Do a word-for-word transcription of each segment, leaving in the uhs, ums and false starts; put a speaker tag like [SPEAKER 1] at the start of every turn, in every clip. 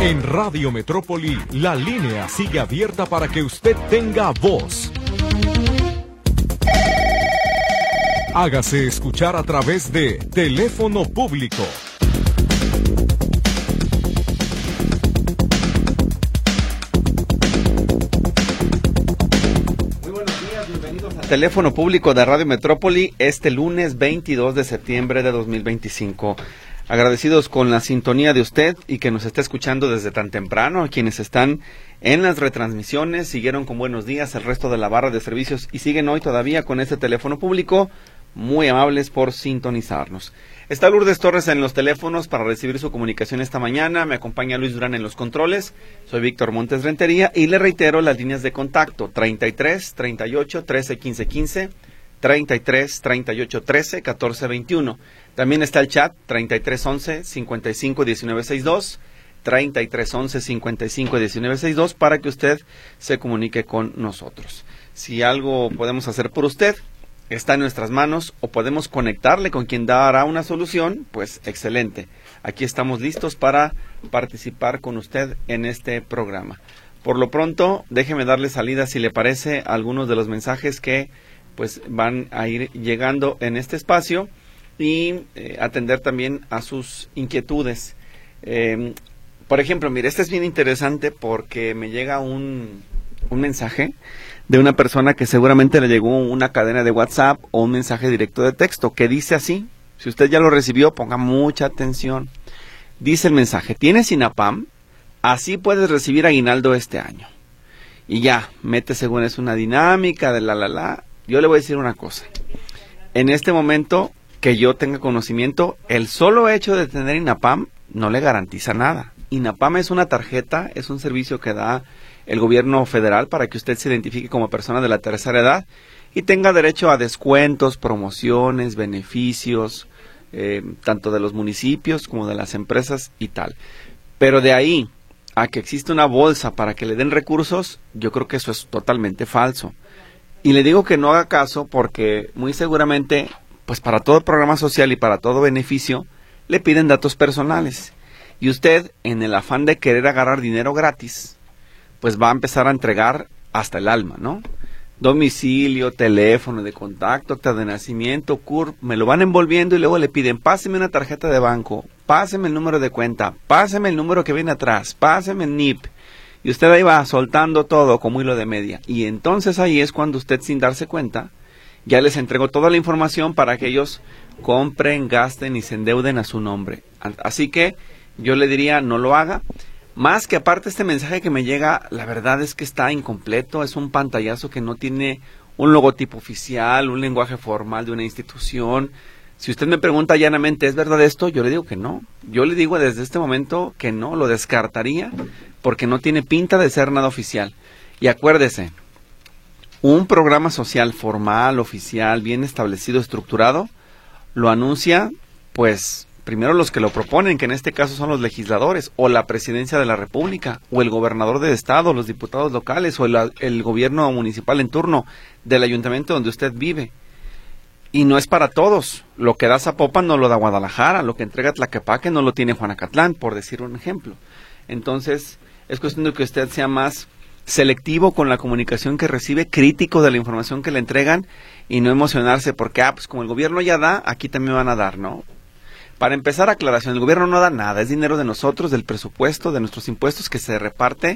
[SPEAKER 1] En Radio Metrópoli, la línea sigue abierta para que usted tenga voz. Hágase escuchar a través de teléfono público.
[SPEAKER 2] Muy buenos días, bienvenidos al teléfono público de Radio Metrópoli este lunes veintidós de septiembre de dos mil veinticinco. Agradecidos con la sintonía de usted y que nos está escuchando desde tan temprano, a quienes están en las retransmisiones, siguieron con buenos días el resto de la barra de servicios y siguen hoy todavía con este teléfono público, muy amables por sintonizarnos. Está Lourdes Torres en los teléfonos para recibir su comunicación esta mañana, me acompaña Luis Durán en los controles, soy Víctor Montes Rentería y le reitero las líneas de contacto treinta y tres, treinta y ocho, trece, quince, quince, treinta y tres, treinta y ocho, trece, catorce, veintiuno. También está el chat treinta y tres, once, cincuenta y cinco, diecinueve, sesenta y dos, treinta y tres, once, cincuenta y cinco, diecinueve, sesenta y dos para que usted se comunique con nosotros. Si algo podemos hacer por usted, está en nuestras manos o podemos conectarle con quien dará una solución, pues excelente. Aquí estamos listos para participar con usted en este programa. Por lo pronto, déjeme darle salida, si le parece, a algunos de los mensajes que pues van a ir llegando en este espacio y eh, atender también a sus inquietudes. Eh, por ejemplo, mire, este es bien interesante porque me llega un, un mensaje de una persona que seguramente le llegó una cadena de WhatsApp o un mensaje directo de texto que dice así. Si usted ya lo recibió, ponga mucha atención. Dice el mensaje: ¿tienes INAPAM? Así puedes recibir aguinaldo este año. Y ya, mete según es una dinámica de la la la. Yo le voy a decir una cosa. En este momento que yo tenga conocimiento, el solo hecho de tener INAPAM no le garantiza nada. INAPAM es una tarjeta, es un servicio que da el gobierno federal para que usted se identifique como persona de la tercera edad y tenga derecho a descuentos, promociones, beneficios, eh, tanto de los municipios como de las empresas y tal. Pero de ahí a que existe una bolsa para que le den recursos, yo creo que eso es totalmente falso. Y le digo que no haga caso porque muy seguramente, pues para todo programa social y para todo beneficio, le piden datos personales. Y usted, en el afán de querer agarrar dinero gratis, pues va a empezar a entregar hasta el alma, ¿no? Domicilio, teléfono de contacto, acta de nacimiento, C U R P, me lo van envolviendo y luego le piden: páseme una tarjeta de banco, páseme el número de cuenta, páseme el número que viene atrás, páseme el N I P. Y usted ahí va soltando todo como hilo de media. Y entonces ahí es cuando usted, sin darse cuenta, ya les entregó toda la información para que ellos compren, gasten y se endeuden a su nombre. Así que yo le diría, no lo haga. Más que aparte este mensaje que me llega, la verdad es que está incompleto. Es un pantallazo que no tiene un logotipo oficial, un lenguaje formal de una institución. Si usted me pregunta llanamente, ¿es verdad esto? Yo le digo que no. Yo le digo desde este momento que no, lo descartaría porque no tiene pinta de ser nada oficial. Y acuérdese, un programa social formal, oficial, bien establecido, estructurado, lo anuncia, pues, primero los que lo proponen, que en este caso son los legisladores, o la presidencia de la República, o el gobernador del estado, los diputados locales, o el, el gobierno municipal en turno del ayuntamiento donde usted vive. Y no es para todos. Lo que da Zapopan no lo da Guadalajara, lo que entrega Tlaquepaque no lo tiene Juanacatlán, por decir un ejemplo. Entonces, es cuestión de que usted sea más selectivo con la comunicación que recibe, crítico de la información que le entregan y no emocionarse porque, ah, pues como el gobierno ya da, aquí también van a dar, ¿no? Para empezar, aclaración, el gobierno no da nada, es dinero de nosotros, del presupuesto, de nuestros impuestos que se reparte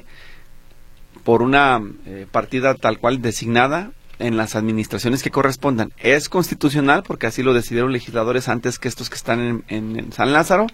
[SPEAKER 2] por una eh, partida tal cual designada en las administraciones que correspondan. Es constitucional porque así lo decidieron legisladores antes que estos que están en, en, en San Lázaro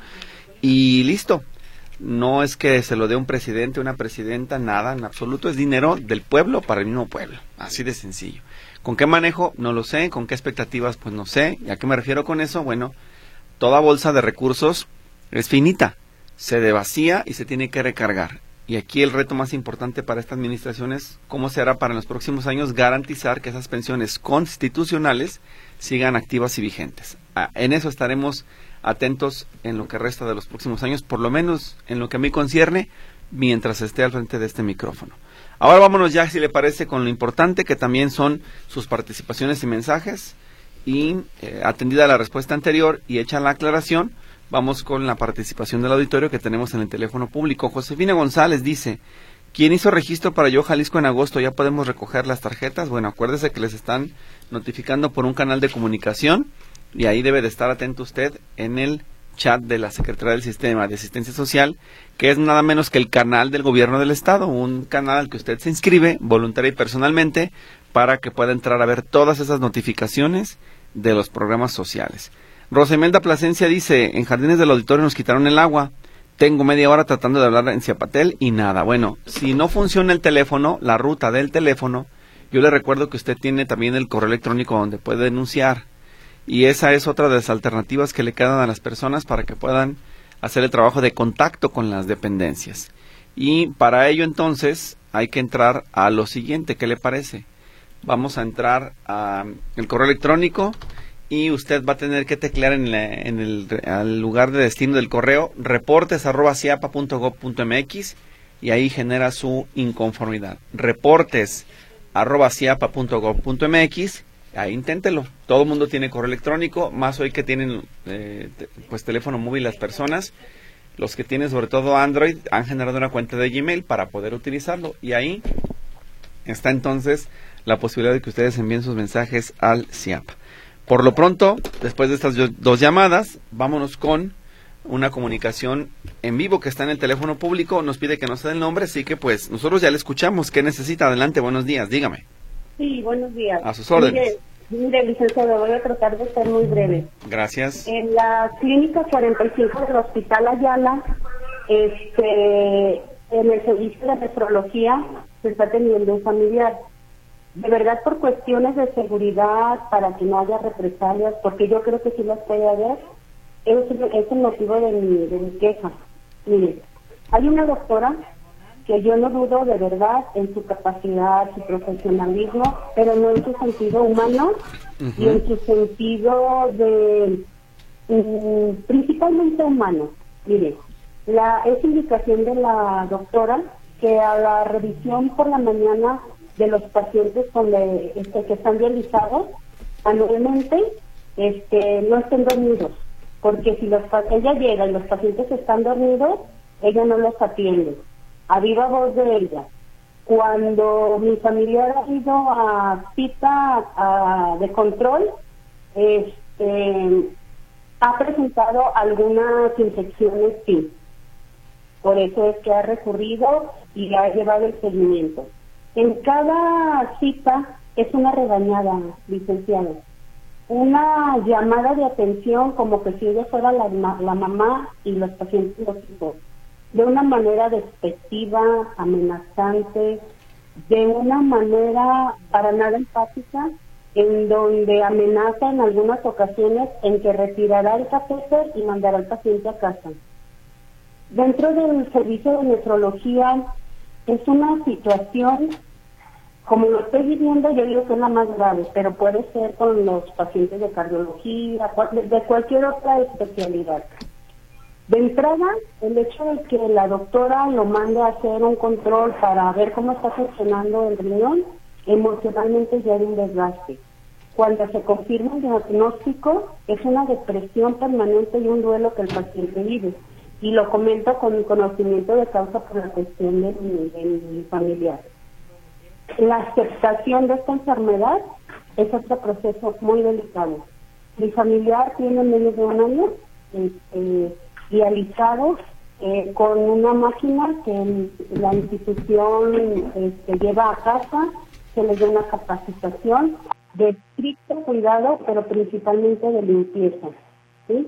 [SPEAKER 2] y listo. No es que se lo dé un presidente, una presidenta, nada, en absoluto, es dinero del pueblo para el mismo pueblo, así de sencillo. ¿Con qué manejo? No lo sé, ¿con qué expectativas? Pues no sé. ¿Y a qué me refiero con eso? Bueno, toda bolsa de recursos es finita, se devacía y se tiene que recargar. Y aquí el reto más importante para esta administración es cómo se hará para en los próximos años garantizar que esas pensiones constitucionales sigan activas y vigentes. Ah, en eso estaremos atentos en lo que resta de los próximos años, por lo menos en lo que a mí concierne, mientras esté al frente de este micrófono. Ahora vámonos ya, si le parece, con lo importante que también son sus participaciones y mensajes, y eh, atendida la respuesta anterior y hecha la aclaración, Vamos con la participación del auditorio que tenemos en el teléfono público. Josefina González dice, ¿quién hizo registro para Yo Jalisco en agosto? ¿Ya podemos recoger las tarjetas? Bueno, acuérdese que les están notificando por un canal de comunicación y ahí debe de estar atento usted en el chat de la Secretaría del Sistema de Asistencia Social, que es nada menos que el canal del gobierno del estado, un canal al que usted se inscribe voluntaria y personalmente para que pueda entrar a ver todas esas notificaciones de los programas sociales. Rosa Imelda Plasencia dice, en Jardines del Auditorio nos quitaron el agua, tengo media hora tratando de hablar en Ciapatel y nada. Bueno, si no funciona el teléfono, la ruta del teléfono, yo le recuerdo que usted tiene también el correo electrónico donde puede denunciar. Y esa es otra de las alternativas que le quedan a las personas para que puedan hacer el trabajo de contacto con las dependencias. Y para ello entonces hay que entrar a lo siguiente, ¿qué le parece? Vamos a entrar al correo electrónico y usted va a tener que teclear en, la, en el al lugar de destino del correo reportes arroba ciapa punto gob punto mx y ahí genera su inconformidad. reportes arroba ciapa punto gob punto mx. Ahí inténtelo. Todo el mundo tiene correo electrónico, más hoy que tienen eh, te, pues teléfono móvil las personas. Los que tienen sobre todo Android han generado una cuenta de Gmail para poder utilizarlo. Y ahí está entonces la posibilidad de que ustedes envíen sus mensajes al CIAPA. Por lo pronto, después de estas dos llamadas, vámonos con una comunicación en vivo que está en el teléfono público. Nos pide que nos dé el nombre, así que pues nosotros ya le escuchamos. ¿Qué necesita? Adelante, buenos días, dígame.
[SPEAKER 3] Sí, buenos días.
[SPEAKER 2] A sus órdenes.
[SPEAKER 3] Mire, mire, licenciado, voy a tratar de ser muy breve.
[SPEAKER 2] Gracias.
[SPEAKER 3] En la clínica cuarenta y cinco del Hospital Ayala, este, en el servicio de nefrología, se está teniendo un familiar. De verdad, por cuestiones de seguridad, para que no haya represalias, porque yo creo que sí las puede haber, es, es el motivo de mi, de mi queja. Mire, hay una doctora que yo no dudo de verdad en su capacidad, su profesionalismo, pero no en su sentido humano uh-huh. y en su sentido de um, principalmente humano. Mire, la es indicación de la doctora que a la revisión por la mañana de los pacientes con le, este, que están realizados anualmente este, no estén dormidos, porque si los ella llega y los pacientes están dormidos, ella no los atiende. A viva voz de ella. Cuando mi familiar ha ido a cita a, de control, este, ha presentado algunas infecciones, sí. Por eso es que ha recurrido y ha llevado el seguimiento. En cada cita es una regañada, licenciado. Una llamada de atención como que si ella fuera la, la mamá y los pacientes los hijos. De una manera despectiva, amenazante, de una manera para nada empática, en donde amenaza en algunas ocasiones en que retirará el catéter y mandará al paciente a casa. Dentro del servicio de nefrología es una situación, como lo estoy viviendo, yo digo que es la más grave, pero puede ser con los pacientes de cardiología, de cualquier otra especialidad. De entrada, el hecho de que la doctora lo mande a hacer un control para ver cómo está funcionando el riñón, emocionalmente ya hay un desgaste. Cuando se confirma el diagnóstico, es una depresión permanente y un duelo que el paciente vive. Y lo comento con mi conocimiento de causa por la cuestión de mi, de mi familiar. La aceptación de esta enfermedad es otro proceso muy delicado. Mi familiar tiene menos de un año, este, dializados eh, con una máquina que la institución este, lleva a casa, se les da una capacitación de estricto cuidado, pero principalmente de limpieza, ¿sí?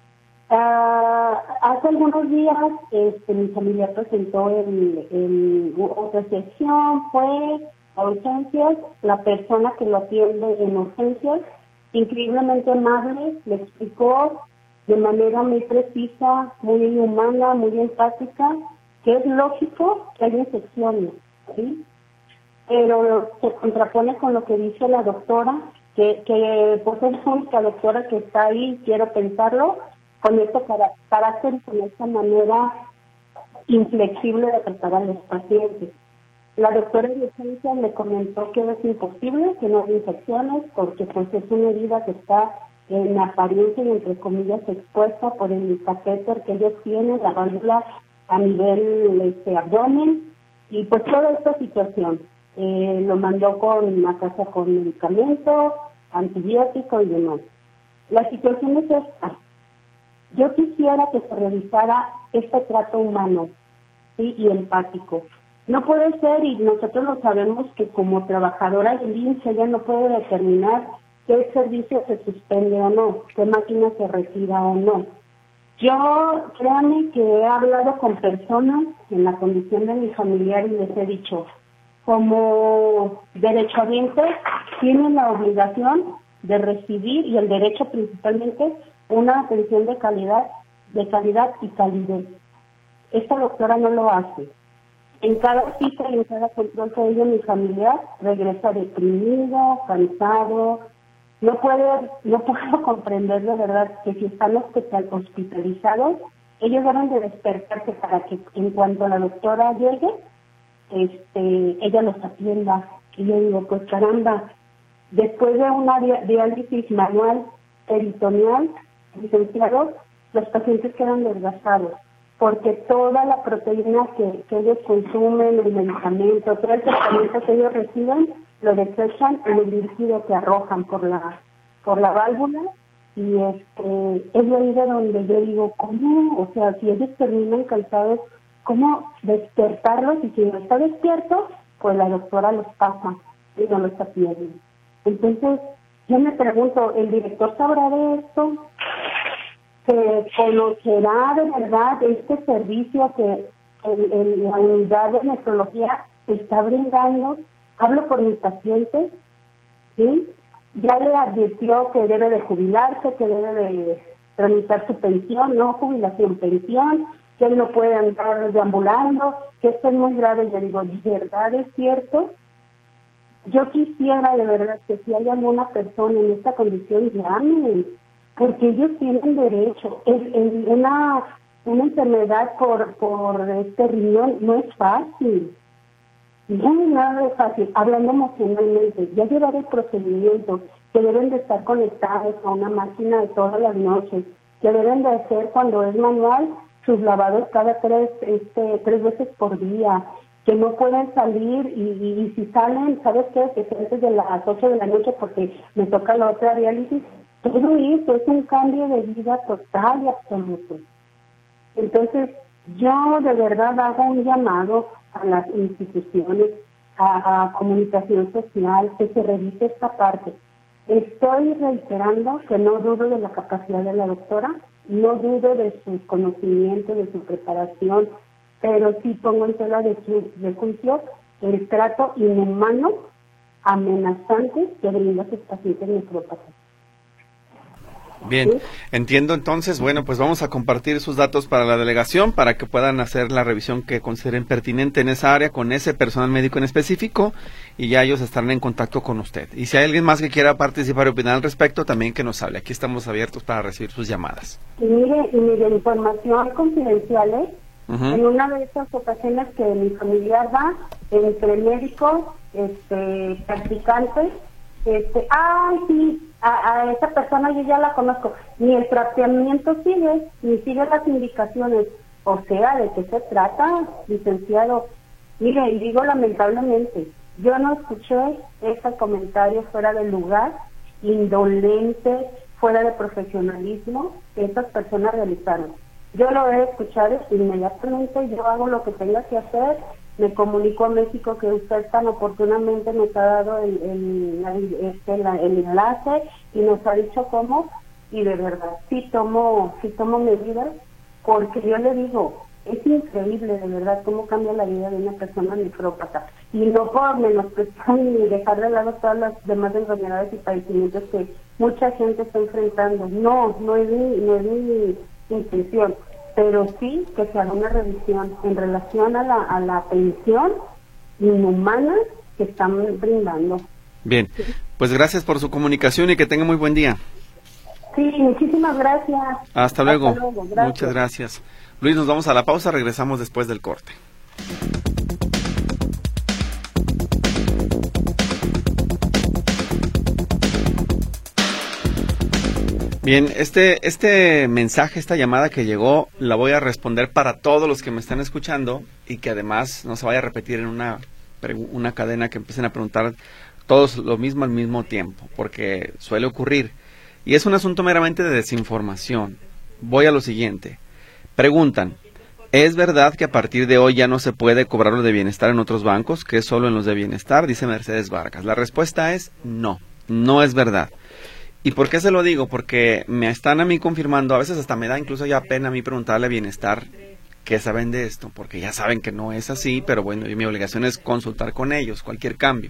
[SPEAKER 3] Uh, hace algunos días este, mi familia presentó el, el, otra sección, fue a urgencias, la persona que lo atiende en urgencias, increíblemente amable, le explicó de manera muy precisa, muy humana, muy empática, que es lógico que haya infecciones, ¿sí? Pero se contrapone con lo que dice la doctora, que, que pues es la única doctora que está ahí, quiero pensarlo, con este carácter y con esta manera inflexible de tratar a los pacientes. La doctora de urgencias le comentó que es imposible, que no hay infecciones, porque pues es una herida que está en apariencia y entre comillas expuesta por el catéter que ellos tienen, la válvula a nivel este, abdomen, y pues toda esta situación. Eh, lo mandó con una casa con medicamento, antibiótico y demás. La situación es esta. Yo quisiera que se revisara este trato humano, ¿sí? Y empático. No puede ser, y nosotros lo sabemos, que como trabajadora del I M S S ella no puede determinar qué servicio se suspende o no, qué máquina se retira o no. Yo, créanme que he hablado con personas en la condición de mi familiar y les he dicho, como derechohabientes tienen la obligación de recibir, y el derecho principalmente, una atención de calidad, de calidad y calidez. Esta doctora no lo hace. En cada cita y en cada control que ella, mi familiar, regresa deprimido, cansado. No puedo, no puedo comprender de verdad que si están hospital, hospitalizados, ellos deben de despertarse para que en cuanto la doctora llegue, este, ella los atienda. Y yo digo, pues caramba, después de una diálisis manual peritoneal, licenciados, los pacientes quedan desgastados, porque toda la proteína que, que ellos consumen, el medicamento, todo el tratamiento que ellos reciben, lo desechan en el líquido que arrojan por la por la válvula, y este es ahí de donde yo digo, ¿cómo? O sea, si ellos terminan cansados, ¿cómo despertarlos? Y si no está despierto, pues la doctora los pasa y no los atiende. Entonces, yo me pregunto, ¿el director sabrá de esto? ¿Se conocerá de verdad este servicio que el, el, la unidad de nefrología está brindando? Hablo por mis pacientes, ¿sí? Ya le advirtió que debe de jubilarse, que debe de tramitar su pensión, no jubilación, pensión, que él no puede andar deambulando, que esto es muy grave. Yo digo, ¿de verdad es cierto? Yo quisiera de verdad que si hay alguna persona en esta condición, llamen, porque ellos tienen derecho. El, el, una, una enfermedad por, por este riñón no es fácil. No es nada de fácil, hablando emocionalmente, ya llevar el procedimiento, que deben de estar conectados a una máquina de todas las noches, que deben de hacer cuando es manual sus lavados cada tres, este, tres veces por día, que no pueden salir y, y, y si salen, ¿sabes qué? Que es antes de las ocho de la noche porque me toca la otra diálisis. Todo esto es un cambio de vida total y absoluto. Entonces, yo de verdad hago un llamado a las instituciones, a, a comunicación social, que se revise esta parte. Estoy reiterando que no dudo de la capacidad de la doctora, no dudo de sus conocimientos, de su preparación, pero sí pongo en tela de, de juicio el trato inhumano, amenazante que brinda a sus pacientes nefrópatas.
[SPEAKER 2] Bien, entiendo entonces. Bueno, pues vamos a compartir sus datos para la delegación para que puedan hacer la revisión que consideren pertinente en esa área con ese personal médico en específico y ya ellos estarán en contacto con usted. Y si hay alguien más que quiera participar y opinar al respecto, también que nos hable. Aquí estamos abiertos para recibir sus llamadas.
[SPEAKER 3] Y mire, y mire, información confidencial, ¿eh? Uh-huh. En una de esas ocasiones que mi familiar va, entre médicos, este, practicantes, este, ay, sí, a, a esa persona yo ya la conozco, ni el tratamiento sigue, ni sigue las indicaciones. O sea, ¿de qué se trata, licenciado? Mire, y digo lamentablemente, yo no escuché ese comentario fuera de lugar, indolente, fuera de profesionalismo que esas personas realizaron. Yo lo he escuchado inmediatamente, yo hago lo que tenga que hacer, me comunico a México que usted tan oportunamente nos ha dado el, el, el, este, la, el enlace y nos ha dicho cómo, y de verdad, sí tomo, sí tomo medidas, porque yo le digo, es increíble de verdad cómo cambia la vida de una persona nefrópata, y no por menospreciar ni dejar de lado todas las demás enfermedades y padecimientos que mucha gente está enfrentando. No, no es mi, no es mi intención, pero sí que se haga una revisión en relación a la, a la atención inhumana que están brindando.
[SPEAKER 2] Bien, pues gracias por su comunicación y que tenga muy buen día.
[SPEAKER 3] Sí, muchísimas gracias.
[SPEAKER 2] Hasta luego. Hasta luego. Gracias. Muchas gracias. Luis, nos vamos a la pausa, regresamos después del corte. Bien, este, este mensaje, esta llamada que llegó, la voy a responder para todos los que me están escuchando y que además no se vaya a repetir en una, una cadena que empiecen a preguntar todos lo mismo al mismo tiempo, porque suele ocurrir. Y es un asunto meramente de desinformación. Voy a lo siguiente. Preguntan, ¿es verdad que a partir de hoy ya no se puede cobrar lo de bienestar en otros bancos, que es solo en los de bienestar? Dice Mercedes Vargas. La respuesta es no, no es verdad. ¿Y por qué se lo digo? Porque me están a mí confirmando, a veces hasta me da incluso ya pena a mí preguntarle a Bienestar qué saben de esto, porque ya saben que no es así, pero bueno, mi obligación es consultar con ellos cualquier cambio.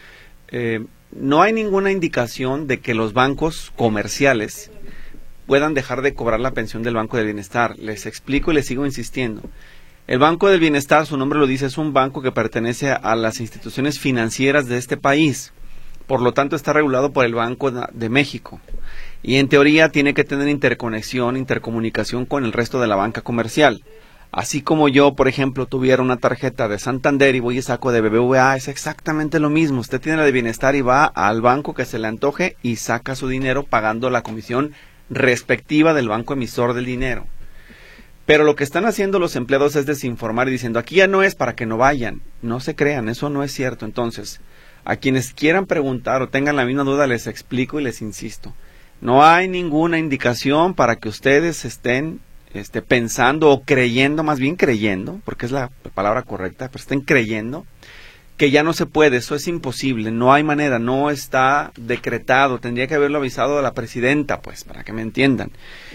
[SPEAKER 2] Eh, no hay ninguna indicación de que los bancos comerciales puedan dejar de cobrar la pensión del Banco del Bienestar. Les explico y les sigo insistiendo. El Banco del Bienestar, su nombre lo dice, es un banco que pertenece a las instituciones financieras de este país. Por lo tanto, está regulado por el Banco de México. Y en teoría tiene que tener interconexión, intercomunicación con el resto de la banca comercial. Así como yo, por ejemplo, tuviera una tarjeta de Santander y voy y saco de B B V A, es exactamente lo mismo. Usted tiene la de Bienestar y va al banco que se le antoje y saca su dinero pagando la comisión respectiva del banco emisor del dinero. Pero lo que están haciendo los empleados es desinformar y diciendo, aquí ya no es para que no vayan. No se crean, eso no es cierto. Entonces, a quienes quieran preguntar o tengan la misma duda, les explico y les insisto. No hay ninguna indicación para que ustedes estén este, pensando o creyendo, más bien creyendo, porque es la palabra correcta, pero estén creyendo que ya no se puede. Eso es imposible, no hay manera, no está decretado. Tendría que haberlo avisado a la presidenta, pues, para que me entiendan.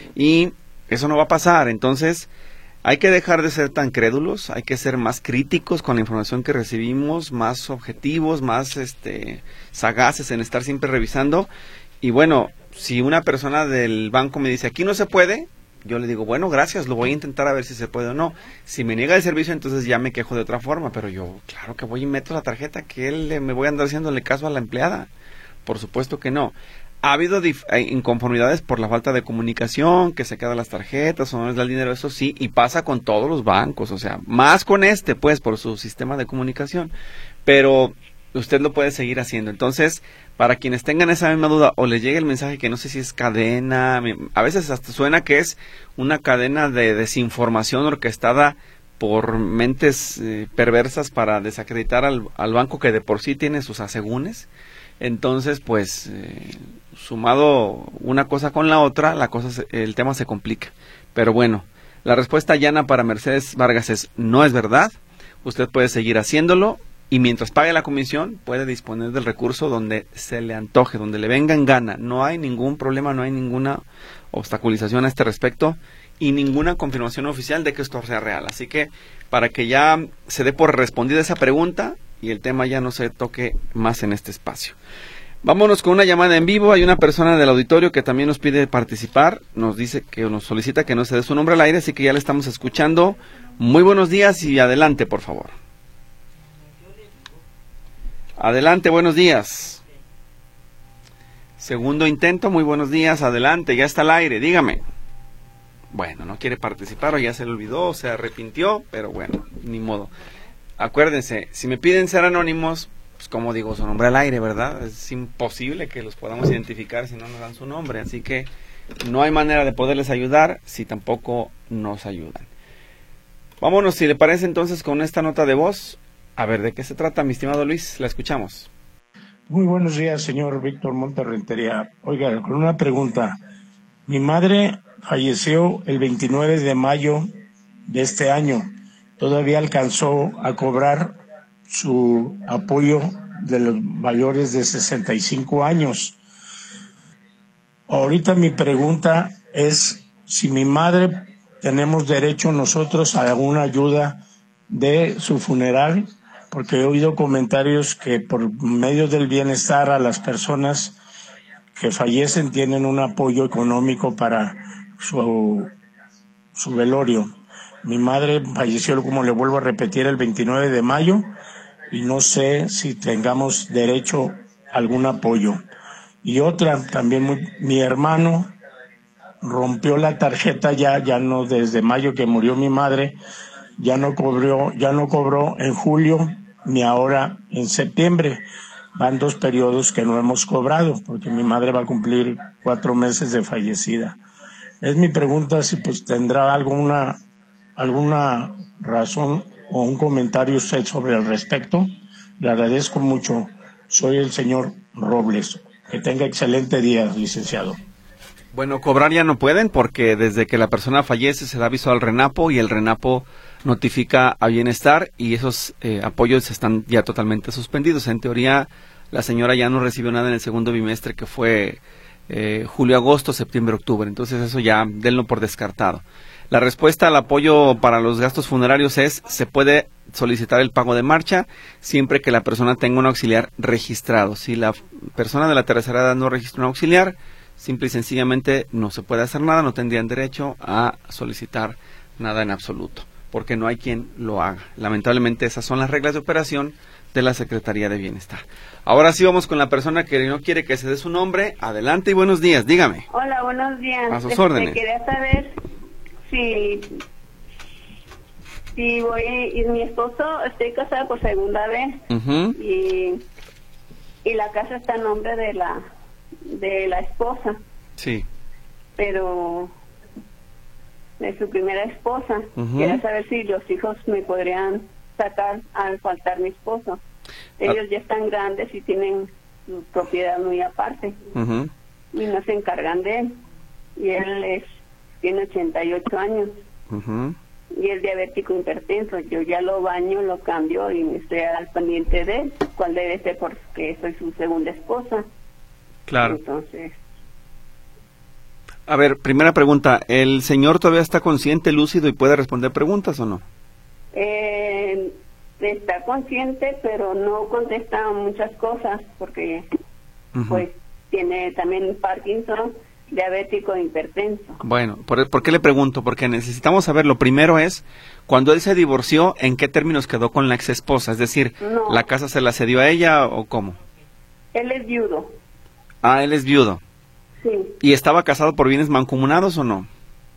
[SPEAKER 2] Y eso no va a pasar. Entonces, hay que dejar de ser tan crédulos, hay que ser más críticos con la información que recibimos, más objetivos, más este sagaces en estar siempre revisando. Y bueno, si una persona del banco me dice, aquí no se puede, yo le digo, bueno, gracias, lo voy a intentar a ver si se puede o no. Si me niega el servicio, entonces ya me quejo de otra forma, pero yo, claro que voy y meto la tarjeta, que él me voy a andar haciéndole caso a la empleada. Por supuesto que no. Ha habido inconformidades por la falta de comunicación, que se quedan las tarjetas o no les da el dinero, eso sí, y pasa con todos los bancos, o sea, más con este, pues, por su sistema de comunicación, pero usted lo puede seguir haciendo. Entonces, para quienes tengan esa misma duda o les llegue el mensaje que no sé si es cadena, a veces hasta suena que es una cadena de desinformación orquestada por mentes eh, perversas para desacreditar al, al banco que de por sí tiene sus asegúnes. Entonces, pues, eh, sumado una cosa con la otra, la cosa se, el tema se complica. Pero bueno, la respuesta llana para Mercedes Vargas es no es verdad. Usted puede seguir haciéndolo y mientras pague la comisión puede disponer del recurso donde se le antoje, donde le venga en gana. No hay ningún problema, no hay ninguna obstaculización a este respecto y ninguna confirmación oficial de que esto sea real. Así que para que ya se dé por respondida esa pregunta y el tema ya no se toque más en este espacio. Vámonos con una llamada en vivo. Hay una persona del auditorio que también nos pide participar. Nos dice que nos solicita que no se dé su nombre al aire, así que ya le estamos escuchando. Muy buenos días y adelante, por favor. Adelante, buenos días. Segundo intento, muy buenos días, adelante, ya está al aire, dígame. Bueno, no quiere participar o ya se le olvidó o se arrepintió, pero bueno, ni modo. Acuérdense, si me piden ser anónimos, pues como digo su nombre al aire, ¿verdad? Es imposible que los podamos identificar si no nos dan su nombre, así que no hay manera de poderles ayudar si tampoco nos ayudan. Vámonos, si le parece entonces, con esta nota de voz. A ver, ¿de qué se trata, mi estimado Luis? La escuchamos.
[SPEAKER 4] Muy buenos días, señor Víctor Montes Rentería. Oiga, con una pregunta. Mi madre falleció el veintinueve de mayo de este año. Todavía alcanzó a cobrar su apoyo de los mayores de sesenta y cinco años. Ahorita mi pregunta es si mi madre tenemos derecho nosotros a alguna ayuda de su funeral, porque he oído comentarios que por medio del bienestar a las personas que fallecen tienen un apoyo económico para su, su velorio. Mi madre falleció, como le vuelvo a repetir, el veintinueve de mayo y no sé si tengamos derecho a algún apoyo. Y otra, también muy, mi hermano rompió la tarjeta ya, ya no desde mayo que murió mi madre, ya no cobró, ya no cobró en julio ni ahora en septiembre. van dos periodos que no hemos cobrado, porque mi madre va a cumplir cuatro meses de fallecida. Es mi pregunta si pues tendrá alguna, alguna razón o un comentario usted sobre el respecto. Le agradezco mucho. Soy el señor Robles. Que tenga excelente día, licenciado.
[SPEAKER 2] Bueno, cobrar ya no pueden porque desde que la persona fallece se da aviso al RENAPO y el RENAPO notifica a Bienestar y esos eh, apoyos están ya totalmente suspendidos. En teoría, la señora ya no recibió nada en el segundo bimestre que fue eh, julio, agosto, septiembre, octubre. Entonces eso ya denlo por descartado. La respuesta al apoyo para los gastos funerarios es, se puede solicitar el pago de marcha siempre que la persona tenga un auxiliar registrado. Si la persona de la tercera edad no registra un auxiliar, simple y sencillamente no se puede hacer nada, no tendrían derecho a solicitar nada en absoluto, porque no hay quien lo haga. Lamentablemente esas son las reglas de operación de la Secretaría de Bienestar. Ahora sí vamos con la persona que no quiere que se dé su nombre. Adelante y buenos días, dígame.
[SPEAKER 3] Hola, buenos días.
[SPEAKER 2] A sus
[SPEAKER 3] Este,
[SPEAKER 2] órdenes.
[SPEAKER 3] Quería saber si, si voy, y mi esposo, estoy casada por segunda vez,
[SPEAKER 2] Uh-huh.
[SPEAKER 3] y, y la casa está a nombre de la, de la esposa,
[SPEAKER 2] Sí.
[SPEAKER 3] pero de su primera esposa.
[SPEAKER 2] Ujú.
[SPEAKER 3] Quería saber si los hijos me podrían sacar al faltar mi esposo. Ellos ya están grandes y tienen su propiedad muy aparte
[SPEAKER 2] Uh-huh.
[SPEAKER 3] y no se encargan de él. Y él es tiene ochenta y ocho años
[SPEAKER 2] Uh-huh.
[SPEAKER 3] y es diabético hipertenso. Yo ya lo baño, lo cambio y me estoy al pendiente de él, cuál debe ser porque soy su segunda esposa.
[SPEAKER 2] Claro.
[SPEAKER 3] Entonces,
[SPEAKER 2] A ver, primera pregunta, ¿el señor todavía está consciente, lúcido y puede responder preguntas o no?
[SPEAKER 3] eh, está consciente, pero no contesta muchas cosas porque
[SPEAKER 2] Uh-huh.
[SPEAKER 3] pues tiene también Parkinson, diabético e hipertenso.
[SPEAKER 2] Bueno, ¿por, ¿por qué le pregunto? Porque necesitamos saber, lo primero es, cuando él se divorció, ¿en qué términos quedó con la ex esposa? Es decir,
[SPEAKER 3] No.
[SPEAKER 2] ¿la casa se la cedió a ella o cómo?
[SPEAKER 3] Él es viudo,
[SPEAKER 2] Ah, él es viudo.
[SPEAKER 3] sí.
[SPEAKER 2] ¿Y estaba casado por bienes mancomunados o no?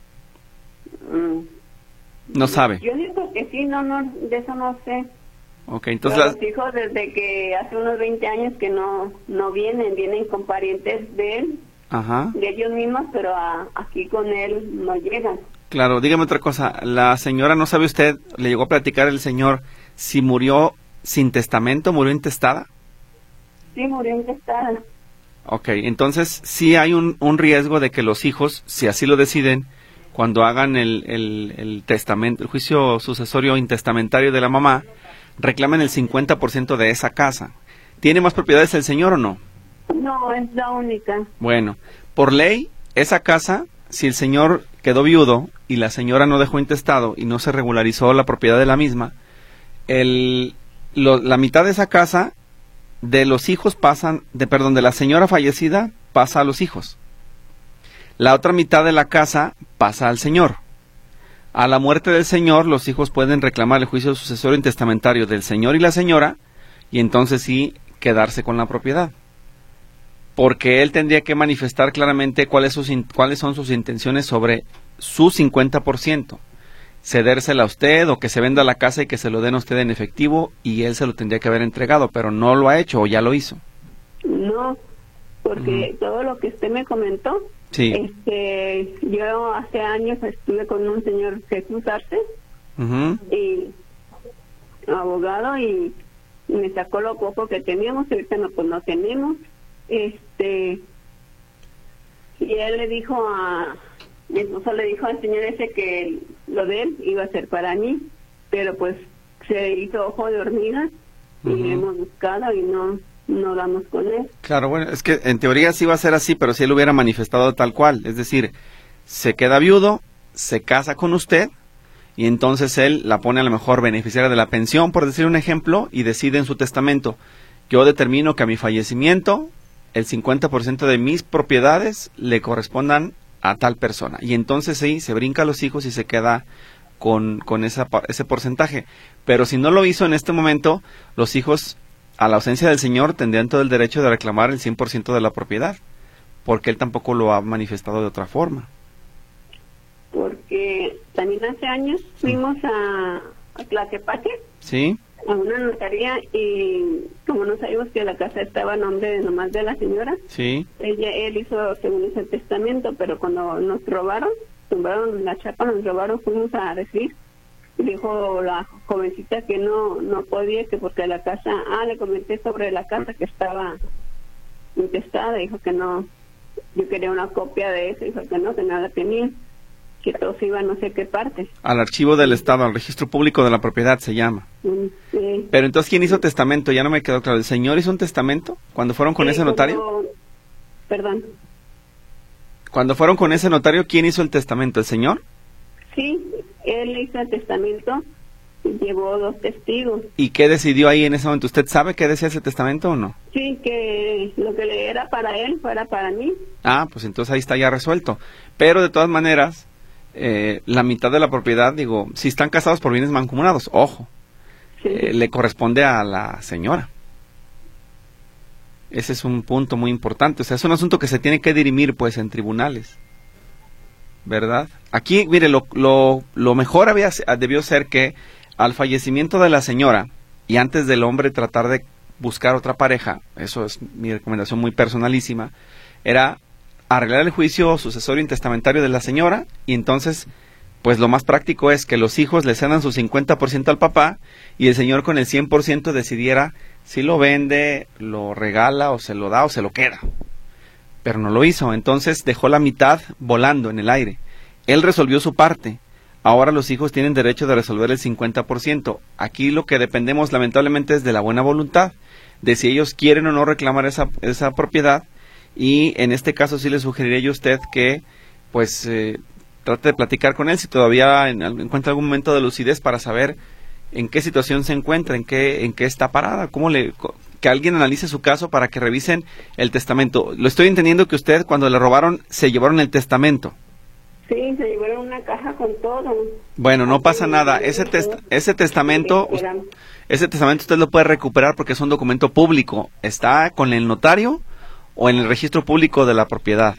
[SPEAKER 3] Mm.
[SPEAKER 2] No sabe.
[SPEAKER 3] Yo digo que sí, no, no, de eso no sé.
[SPEAKER 2] Ok, entonces...
[SPEAKER 3] Pero
[SPEAKER 2] las-
[SPEAKER 3] los hijos desde que hace unos veinte años que no no vienen, vienen con parientes de él,
[SPEAKER 2] Ajá.
[SPEAKER 3] de ellos mismos, pero a- aquí con él no llegan.
[SPEAKER 2] Claro, dígame otra cosa. La señora, ¿no sabe usted, le llegó a platicar el señor si murió sin testamento, murió intestada?
[SPEAKER 3] Sí, murió intestada.
[SPEAKER 2] Ok, entonces sí hay un, un riesgo de que los hijos, si así lo deciden, cuando hagan el, el, el testamento, el juicio sucesorio intestamentario de la mamá, reclamen el cincuenta por ciento de esa casa. ¿Tiene más propiedades el señor o no?
[SPEAKER 3] No, es la única.
[SPEAKER 2] Bueno, por ley, esa casa, si el señor quedó viudo y la señora no dejó intestado y no se regularizó la propiedad de la misma, el, lo- la mitad de esa casa de los hijos pasan, de perdón, de la señora fallecida pasa a los hijos. La otra mitad de la casa pasa al señor. A la muerte del señor, los hijos pueden reclamar el juicio sucesorio intestamentario del señor y la señora y entonces sí quedarse con la propiedad. Porque él tendría que manifestar claramente cuáles, sus in- cuáles son sus intenciones sobre su cincuenta por ciento. Cedérsela a usted o que se venda la casa y que se lo den a usted en efectivo y él se lo tendría que haber entregado, pero no lo ha hecho o ya lo hizo.
[SPEAKER 3] No, porque todo lo que usted me comentó,
[SPEAKER 2] Sí.
[SPEAKER 3] este, yo hace años estuve con un señor Jesús Arce,
[SPEAKER 2] Ujú.
[SPEAKER 3] y abogado, y me sacó lo poco que teníamos, ahorita no, pues no tenemos, este, y él le dijo a, mi esposo le dijo al señor ese que lo de él iba a ser para mí, pero pues se hizo ojo de hormiga y
[SPEAKER 2] Ujú.
[SPEAKER 3] le hemos buscado y no, no damos con él.
[SPEAKER 2] Claro, bueno, es que en teoría sí va a ser así, pero si él hubiera manifestado tal cual, es decir, se queda viudo, se casa con usted y entonces él la pone a lo mejor beneficiaria de la pensión, por decir un ejemplo, y decide en su testamento, yo determino que a mi fallecimiento el cincuenta por ciento de mis propiedades le correspondan a tal persona. Y entonces sí, se brinca a los hijos y se queda con, con esa, pa- ese porcentaje. Pero si no lo hizo en este momento, los hijos, a la ausencia del señor, tendrían todo el derecho de reclamar el cien por ciento de la propiedad, porque él tampoco lo ha manifestado de otra forma.
[SPEAKER 3] Porque también hace años fuimos a, a Tlaquepaque
[SPEAKER 2] ¿Sí?
[SPEAKER 3] a una notaría y como no sabíamos que la casa estaba a nombre de nomás de la señora,
[SPEAKER 2] sí,
[SPEAKER 3] ella él hizo según ese testamento, pero cuando nos robaron, tumbaron la chapa, nos robaron, fuimos a decir, y dijo la jovencita que no no podía, que porque la casa, ah, le comenté sobre la casa que estaba intestada, dijo que no, yo quería una copia de eso, dijo que no, que nada tenía, que todos iban no sé qué parte.
[SPEAKER 2] Al archivo del Estado, al registro público de la propiedad se llama.
[SPEAKER 3] Sí.
[SPEAKER 2] Pero entonces, ¿quién hizo testamento? Ya no me quedó claro. ¿El señor hizo un testamento cuando fueron con
[SPEAKER 3] Sí,
[SPEAKER 2] ese notario?
[SPEAKER 3] como... Perdón.
[SPEAKER 2] Cuando fueron con ese notario, ¿quién hizo el testamento? ¿El señor?
[SPEAKER 3] Sí, él hizo el testamento y llevó dos testigos.
[SPEAKER 2] ¿Y qué decidió ahí en ese momento? ¿Usted sabe qué decía ese testamento o no?
[SPEAKER 3] Sí, que lo que le era para él fuera para mí.
[SPEAKER 2] Ah, pues entonces ahí está ya resuelto. Pero de todas maneras, eh, la mitad de la propiedad, digo, si están casados por bienes mancomunados, ojo,
[SPEAKER 3] Sí.
[SPEAKER 2] eh, le corresponde a la señora. Ese es un punto muy importante. O sea, es un asunto que se tiene que dirimir, pues, en tribunales. ¿Verdad? Aquí, mire, lo, lo, lo mejor había, debió ser que al fallecimiento de la señora y antes del hombre tratar de buscar otra pareja, eso es mi recomendación muy personalísima, era arreglar el juicio sucesorio intestamentario de la señora y entonces, pues lo más práctico es que los hijos le cedan su cincuenta por ciento al papá y el señor con el cien por ciento decidiera si lo vende, lo regala o se lo da o se lo queda. Pero no lo hizo, entonces dejó la mitad volando en el aire. Él resolvió su parte, ahora los hijos tienen derecho de resolver el cincuenta por ciento. Aquí lo que dependemos lamentablemente es de la buena voluntad, de si ellos quieren o no reclamar esa, esa propiedad, y en este caso sí le sugeriría yo a usted que pues eh, trate de platicar con él si todavía en, encuentra algún momento de lucidez para saber en qué situación se encuentra, en qué, en qué está parada, cómo le... que alguien analice su caso para que revisen el testamento. Lo estoy entendiendo que usted cuando le robaron se llevaron el testamento.
[SPEAKER 3] Sí, se llevaron una caja con todo.
[SPEAKER 2] Bueno, no pasa nada. Ese test, ese testamento, ese testamento usted lo puede recuperar porque es un documento público. ¿Está con el notario o en el registro público de la propiedad?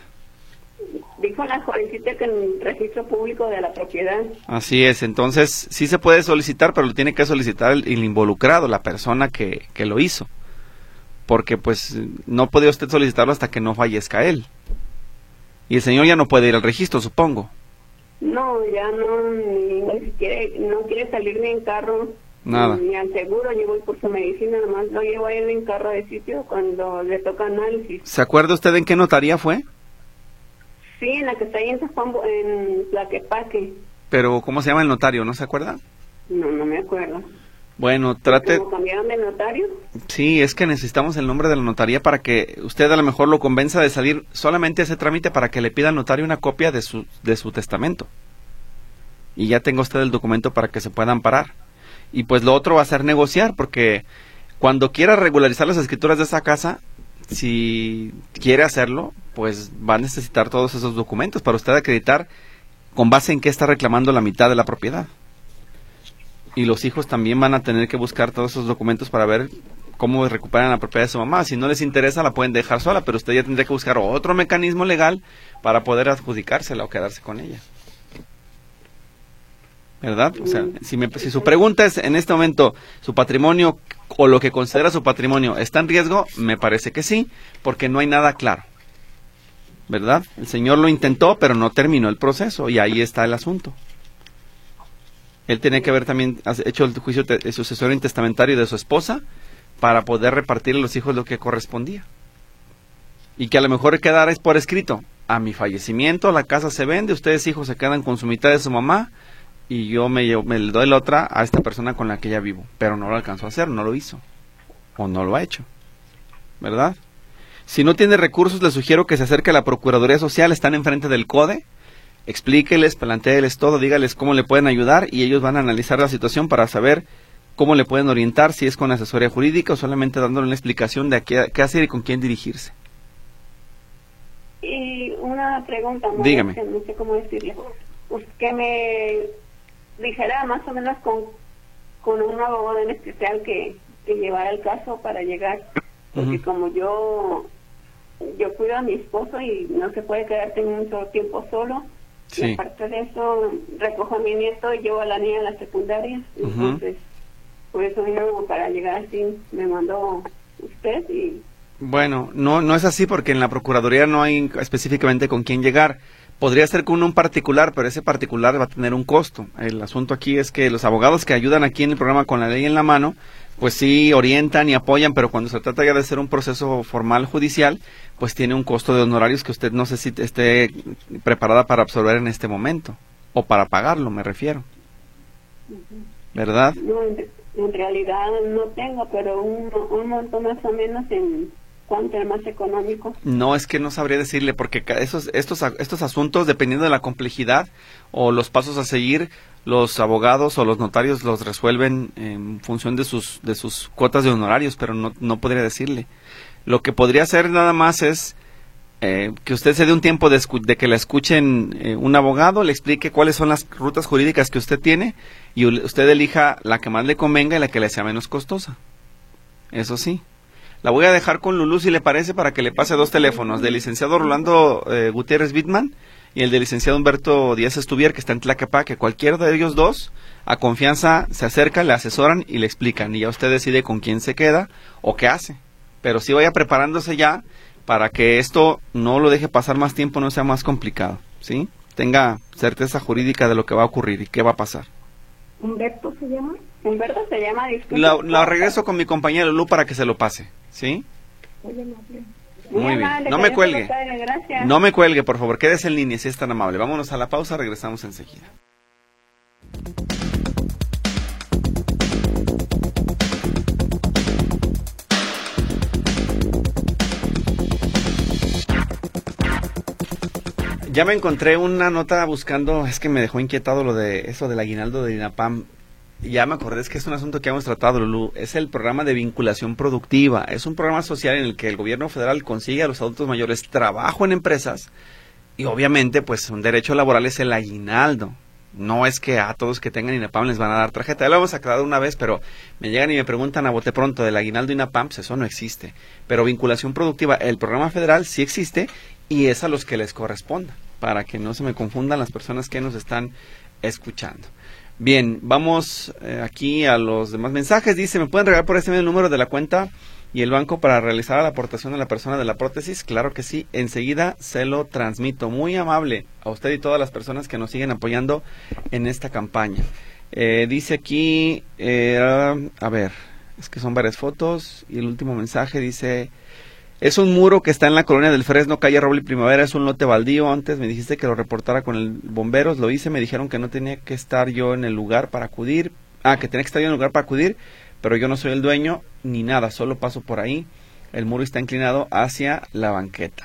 [SPEAKER 3] Dijo la jovencita que en el registro público de la propiedad.
[SPEAKER 2] Así es, entonces sí se puede solicitar, pero lo tiene que solicitar el, el involucrado, la persona que, que lo hizo. Porque pues no puede usted solicitarlo hasta que no fallezca él. Y el señor ya no puede ir al registro, supongo.
[SPEAKER 3] No, ya no, ni, ni quiere, no quiere salir ni en carro.
[SPEAKER 2] Nada.
[SPEAKER 3] Ni, ni al seguro, yo voy por su medicina, nomás lo llevo a él en carro de sitio cuando le toca análisis.
[SPEAKER 2] ¿Se acuerda usted en qué notaría fue?
[SPEAKER 3] Sí, en la que está ahí en San Juan, en Tlaquepaque.
[SPEAKER 2] Pero, ¿cómo se llama el notario? ¿No se acuerda?
[SPEAKER 3] No, no me acuerdo.
[SPEAKER 2] Bueno, trate...
[SPEAKER 3] ¿Cómo cambiaron de notario?
[SPEAKER 2] Sí, es que necesitamos el nombre de la notaría para que usted a lo mejor lo convenza de salir solamente ese trámite para que le pida al notario una copia de su, de su testamento. Y ya tenga usted el documento para que se pueda amparar. Y pues lo otro va a ser negociar, porque cuando quiera regularizar las escrituras de esa casa, si quiere hacerlo, pues va a necesitar todos esos documentos para usted acreditar con base en qué está reclamando la mitad de la propiedad. Y los hijos también van a tener que buscar todos esos documentos para ver cómo recuperan la propiedad de su mamá. Si no les interesa, la pueden dejar sola, pero usted ya tendría que buscar otro mecanismo legal para poder adjudicársela o quedarse con ella. ¿Verdad? O sea, si, me, si su pregunta es en este momento, ¿su patrimonio o lo que considera su patrimonio está en riesgo? Me parece que sí, porque no hay nada claro. ¿Verdad? El señor lo intentó, pero no terminó el proceso y ahí está el asunto. Él tenía que haber también hecho el juicio de sucesorio intestamentario de su esposa para poder repartir a los hijos lo que correspondía. Y que a lo mejor quedara es por escrito. A mi fallecimiento la casa se vende, ustedes hijos se quedan con su mitad de su mamá y yo me, llevo, me le doy la otra a esta persona con la que ya vivo. Pero no lo alcanzó a hacer, no lo hizo. O no lo ha hecho. ¿Verdad? Si no tiene recursos, le sugiero que se acerque a la Procuraduría Social, están enfrente del CODE. Explíqueles, plantéeles todo, dígales cómo le pueden ayudar y ellos van a analizar la situación para saber cómo le pueden orientar, si es con asesoría jurídica o solamente dándole una explicación de qué, qué hacer y con quién dirigirse.
[SPEAKER 3] Y una pregunta, ¿no?
[SPEAKER 2] Dígame.
[SPEAKER 3] Que no sé cómo decirle. Pues que me dijera más o menos con, con un abogado en especial que, que llevara el caso para llegar, porque uh-huh. como yo yo cuido a mi esposo y no se puede quedarte mucho tiempo solo. Sí. Y aparte de eso, recojo a mi nieto y llevo a la niña a la secundaria. Uh-huh. Entonces, Por eso yo, para llegar así, me mandó usted y...
[SPEAKER 2] Bueno, no, no es así porque en la Procuraduría no hay específicamente con quién llegar. Podría ser con un particular, pero ese particular va a tener un costo. El asunto aquí es que los abogados que ayudan aquí en el programa con la ley en la mano, pues sí orientan y apoyan, pero cuando se trata ya de hacer un proceso formal judicial, pues tiene un costo de honorarios que usted no sé si esté preparada para absorber en este momento, o para pagarlo, me refiero. ¿Verdad?
[SPEAKER 3] No, en, en realidad no tengo, pero un, un monto más o menos en... ¿Cuánto es más económico?
[SPEAKER 2] No, es que no sabría decirle, porque esos, estos, estos asuntos, dependiendo de la complejidad o los pasos a seguir, los abogados o los notarios los resuelven en función de sus, de sus cuotas de honorarios, pero no, no podría decirle. Lo que podría hacer nada más es eh, que usted se dé un tiempo de, de que le escuchen eh, un abogado, le explique cuáles son las rutas jurídicas que usted tiene y usted elija la que más le convenga y la que le sea menos costosa. Eso sí. La voy a dejar con Lulú, si le parece, para que le pase dos teléfonos, del licenciado Rolando eh, Gutiérrez Bitman y el del licenciado Humberto Díaz Estuvier, que está en Tlacapá, que cualquiera de ellos dos, a confianza, se acerca, le asesoran y le explican, y ya usted decide con quién se queda o qué hace. Pero sí vaya preparándose ya para que esto no lo deje pasar más tiempo, no sea más complicado, ¿sí? Tenga certeza jurídica de lo que va a ocurrir y qué va a pasar.
[SPEAKER 3] ¿Humberto se llama? ¿Humberto se llama? Disculpe.
[SPEAKER 2] La, la regreso con mi compañera Lulú para que se lo pase, ¿sí?
[SPEAKER 3] Muy amable.
[SPEAKER 2] Muy bien, no me cuelgue. No me cuelgue, por favor, quédese en línea si es tan amable. Vámonos a la pausa, regresamos enseguida. Ya me encontré una nota buscando, es que me dejó inquietado lo de eso del aguinaldo de INAPAM. Ya me acordé, es que es un asunto que hemos tratado, Lulú. Es el programa de vinculación productiva. Es un programa social en el que el gobierno federal consigue a los adultos mayores trabajo en empresas y obviamente pues un derecho laboral es el aguinaldo. No es que a todos que tengan INAPAM les van a dar tarjeta. Ya lo hemos aclarado una vez, pero me llegan y me preguntan a bote pronto del aguinaldo INAPAM, pues eso no existe. Pero vinculación productiva, el programa federal sí existe y es a los que les corresponda, para que no se me confundan las personas que nos están escuchando. Bien, vamos eh, aquí a los demás mensajes. Dice, ¿me pueden regalar por este medio el número de la cuenta y el banco para realizar la aportación de la persona de la prótesis? Claro que sí, enseguida se lo transmito. Muy amable a usted y todas las personas que nos siguen apoyando en esta campaña. Eh, dice aquí, eh, a ver, es que son varias fotos y el último mensaje dice... Es un muro que está en la colonia del Fresno, calle Roble y Primavera, es un lote baldío. Antes me dijiste que lo reportara con el bomberos, lo hice, me dijeron que no tenía que estar yo en el lugar para acudir. Ah, que tenía que estar yo en el lugar para acudir, pero yo no soy el dueño ni nada, solo paso por ahí. El muro está inclinado hacia la banqueta.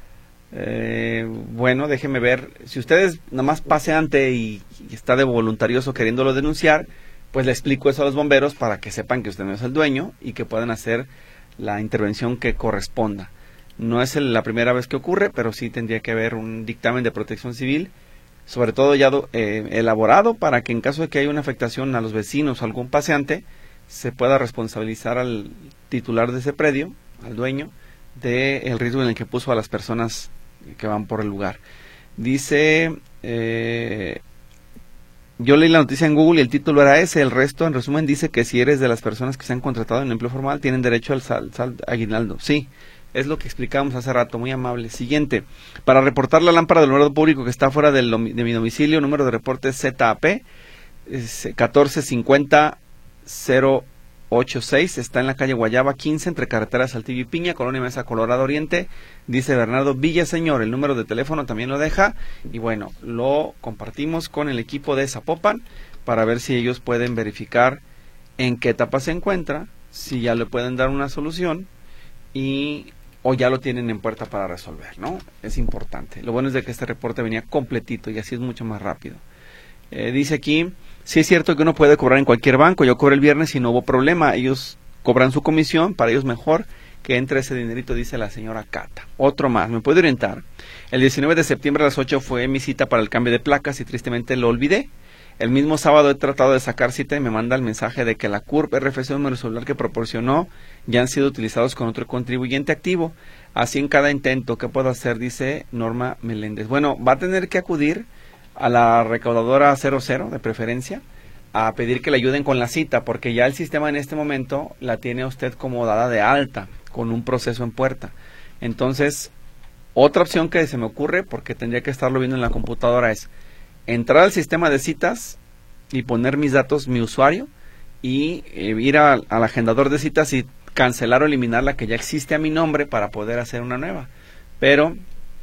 [SPEAKER 2] Eh, bueno, déjeme ver, si ustedes nada más paseante y, y está de voluntarioso queriéndolo denunciar, pues le explico eso a los bomberos para que sepan que usted no es el dueño y que puedan hacer la intervención que corresponda. No es el, la primera vez que ocurre, pero sí tendría que haber un dictamen de protección civil, sobre todo ya eh, elaborado, para que en caso de que haya una afectación a los vecinos o algún paseante, se pueda responsabilizar al titular de ese predio, al dueño, del riesgo en el que puso a las personas que van por el lugar. Dice... Eh, Yo leí la noticia en Google y el título era ese, el resto en resumen dice que si eres de las personas que se han contratado en empleo formal tienen derecho al sal, sal, aguinaldo. Sí, es lo que explicábamos hace rato, muy amable. Siguiente, para reportar la lámpara del número público que está fuera del, de mi domicilio, número de reporte es Z A P catorce cincuenta cero ochenta y seis, está en la calle Guayaba quince, entre carreteras Saltillo y Piña, Colonia Mesa, Colorado Oriente, dice Bernardo Villaseñor, el número de teléfono también lo deja, y bueno, lo compartimos con el equipo de Zapopan, para ver si ellos pueden verificar en qué etapa se encuentra, si ya le pueden dar una solución, y o ya lo tienen en puerta para resolver, ¿no? Es importante. Lo bueno es de que este reporte venía completito, y así es mucho más rápido. Eh, dice aquí, sí es cierto que uno puede cobrar en cualquier banco, yo cobré el viernes y no hubo problema, ellos cobran su comisión, para ellos mejor que entre ese dinerito, dice la señora Cata. Otro más, ¿me puede orientar? El diecinueve de septiembre a las ocho fue mi cita para el cambio de placas y tristemente lo olvidé. El mismo sábado he tratado de sacar cita y me manda el mensaje de que la C U R P, R F C, número celular que proporcionó, ya han sido utilizados con otro contribuyente activo. Así en cada intento, ¿qué puedo hacer? Dice Norma Meléndez. Bueno, va a tener que acudir a la recaudadora cero cero de preferencia a pedir que le ayuden con la cita, porque ya el sistema en este momento la tiene usted como dada de alta, con un proceso en puerta. Entonces, otra opción que se me ocurre, porque tendría que estarlo viendo en la computadora, es entrar al sistema de citas y poner mis datos, mi usuario, y eh, ir a, al agendador de citas y cancelar o eliminar la que ya existe a mi nombre para poder hacer una nueva. Pero,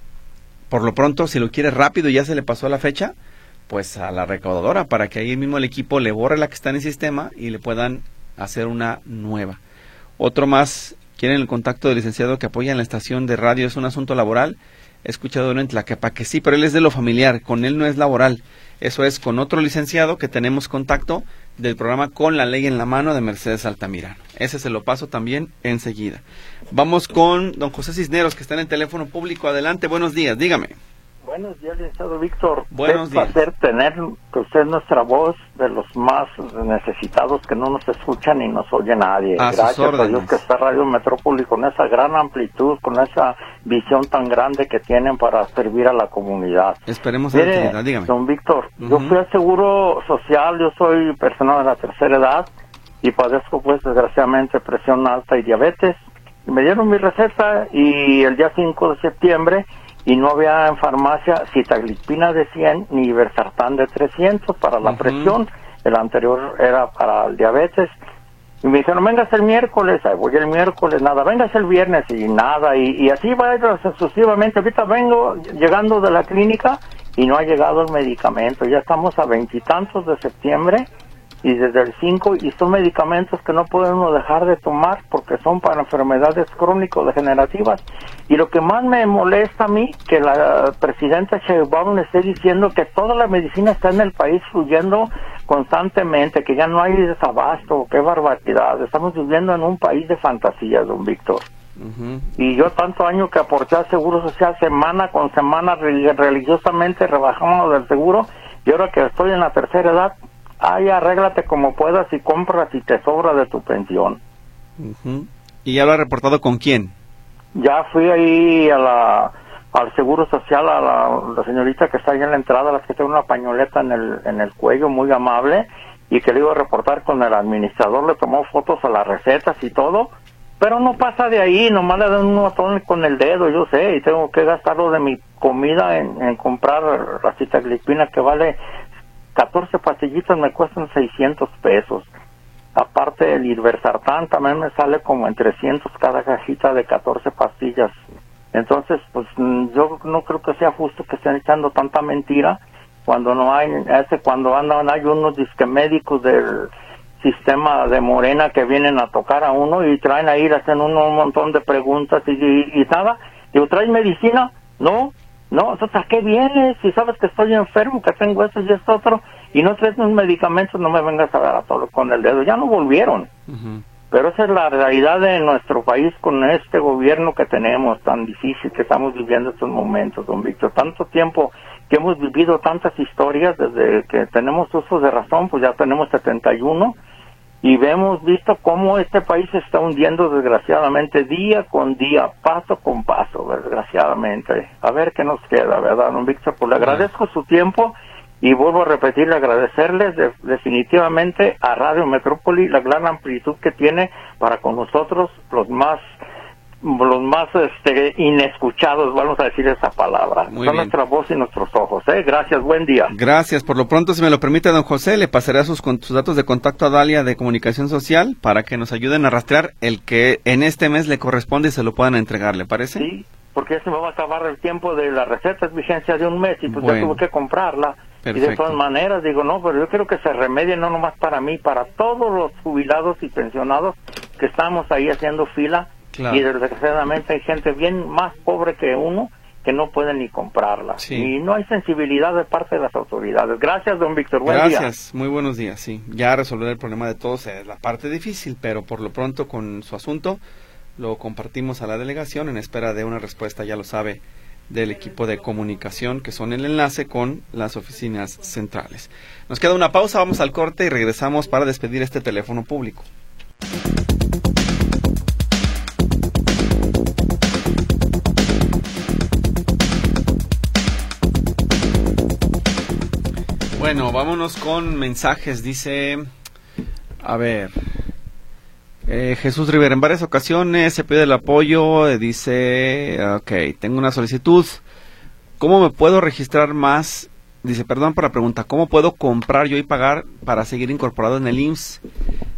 [SPEAKER 2] por lo pronto, si lo quiere rápido y ya se le pasó la fecha, pues a la recaudadora, para que ahí mismo el equipo le borre la que está en el sistema y le puedan hacer una nueva. Otro más, quieren el contacto del licenciado que apoya en la estación de radio, es un asunto laboral. He escuchado uno en Tlaquepaque, sí, pero él es de lo familiar, con él no es laboral. Eso es con otro licenciado que tenemos contacto del programa Con la Ley en la Mano de Mercedes Altamirano. Ese se lo paso también enseguida. Vamos con don José Cisneros, que está en el teléfono público. Adelante, buenos días, dígame.
[SPEAKER 5] Buenos días, licenciado Víctor.
[SPEAKER 2] Buenos
[SPEAKER 5] es
[SPEAKER 2] días.
[SPEAKER 5] Un placer tener que usted nuestra voz de los más necesitados que no nos escucha ni nos oye nadie.
[SPEAKER 2] A
[SPEAKER 5] Gracias
[SPEAKER 2] sus órdenes.
[SPEAKER 5] a Dios que está Radio Metrópoli con esa gran amplitud, con esa visión tan grande que tienen para servir a la comunidad.
[SPEAKER 2] Esperemos
[SPEAKER 5] Mire,
[SPEAKER 2] la utilidad, dígame.
[SPEAKER 5] don Víctor,
[SPEAKER 2] Uh-huh.
[SPEAKER 5] yo fui al Seguro Social, yo soy persona de la tercera edad y padezco pues desgraciadamente presión alta y diabetes. Y me dieron mi receta y el día cinco de septiembre y no había en farmacia sitagliptina de cien ni iversartán de trescientos para la
[SPEAKER 2] Uh-huh. presión.
[SPEAKER 5] El anterior era para el diabetes. Y me dijeron, vengas el miércoles, ahí voy el miércoles, nada, vengas el viernes y nada, y, y así va sucesivamente. Ahorita vengo llegando de la clínica y no ha llegado el medicamento, ya estamos a veintitantos de septiembre y desde el cinco, y son medicamentos que no puede uno dejar de tomar porque son para enfermedades crónico-degenerativas. Y lo que más me molesta a mí, que la presidenta Sheinbaum le esté diciendo que toda la medicina está en el país fluyendo constantemente, que ya no hay desabasto, qué barbaridad. Estamos viviendo en un país de fantasía, don Víctor.
[SPEAKER 2] Uh-huh.
[SPEAKER 5] Y yo tanto año que aporté al Seguro Social, semana con semana, religiosamente rebajamos del seguro, y ahora que estoy en la tercera edad, ay, arréglate como puedas y compras y te sobra de tu pensión.
[SPEAKER 2] Uh-huh. ¿Y ya lo ha reportado con quién?
[SPEAKER 5] Ya fui ahí a la al Seguro Social, a la, la señorita que está ahí en la entrada, la que tiene una pañoleta en el en el cuello, muy amable, y que le iba a reportar con el administrador, le tomó fotos a las recetas y todo, pero no pasa de ahí, nomás le dan un botón con el dedo, yo sé, y tengo que gastarlo de mi comida en, en comprar la sitagliptina, que vale catorce pastillitas, me cuestan seiscientos pesos. Aparte el iversartán también me sale como en trescientos cada cajita de catorce pastillas. Entonces, pues yo no creo que sea justo que estén echando tanta mentira cuando no hay, ese cuando andan, hay unos disque médicos del sistema de Morena que vienen a tocar a uno y traen ahí, le hacen uno un montón de preguntas y, y, y nada. Digo, ¿traes medicina? No. No, entonces, ¿a qué vienes? Si sabes que estoy enfermo, que tengo esto y esto otro, y no traes unos medicamentos, no me vengas a dar a todo con el dedo. Ya no volvieron. Uh-huh. Pero esa es la realidad de nuestro país con este gobierno que tenemos, tan difícil que estamos viviendo estos momentos, don Víctor. Tanto tiempo que hemos vivido tantas historias, desde que tenemos uso de razón, pues ya tenemos setenta y uno, y hemos visto cómo este país se está hundiendo desgraciadamente día con día, paso con paso, desgraciadamente. A ver qué nos queda, ¿verdad, don Víctor? Pues le agradezco su tiempo y vuelvo a repetirle, agradecerles de, definitivamente a Radio Metrópoli la gran amplitud que tiene para con nosotros, los más los más este, inescuchados, vamos a decir esa palabra. Muy Son bien. Nuestra voz y nuestros ojos. ¿eh? Gracias, buen día.
[SPEAKER 2] Gracias. Por lo pronto, si me lo permite, don José, le pasaré sus, sus datos de contacto a Dalia de Comunicación Social para que nos ayuden a rastrear el que en este mes le corresponde y se lo puedan entregar, ¿le parece?
[SPEAKER 5] Sí, porque ya se me va a acabar el tiempo de la receta, es vigencia de un mes y pues bueno, ya tuve que comprarla. Perfecto. Y de todas maneras, digo, no, pero yo quiero que se remedie no nomás para mí, para todos los jubilados y pensionados que estamos ahí haciendo fila. Claro. Y desgraciadamente hay gente bien más pobre que uno que no puede ni comprarla. Sí. Y no hay sensibilidad de parte de las autoridades. Gracias, don Víctor. Buen
[SPEAKER 2] Gracias.
[SPEAKER 5] día.
[SPEAKER 2] Gracias. Muy buenos días. Sí, ya resolver el problema de todos es la parte difícil, pero por lo pronto con su asunto lo compartimos a la delegación en espera de una respuesta, ya lo sabe, del equipo de comunicación, que son el enlace con las oficinas centrales. Nos queda una pausa, vamos al corte y regresamos para despedir este teléfono público. Bueno, vámonos con mensajes. Dice, a ver, eh, Jesús Rivera, en varias ocasiones se pide el apoyo, eh, dice, ok, tengo una solicitud, ¿cómo me puedo registrar más? Dice, perdón por la pregunta, ¿cómo puedo comprar yo y pagar para seguir incorporado en el I M S S?